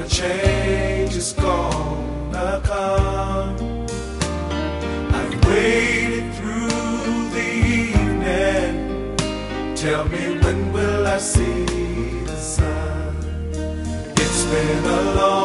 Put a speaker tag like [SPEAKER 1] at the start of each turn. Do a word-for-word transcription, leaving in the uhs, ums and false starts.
[SPEAKER 1] a change is gonna come. I've waited through the evening. Tell me, when will I see the sun? It's been a long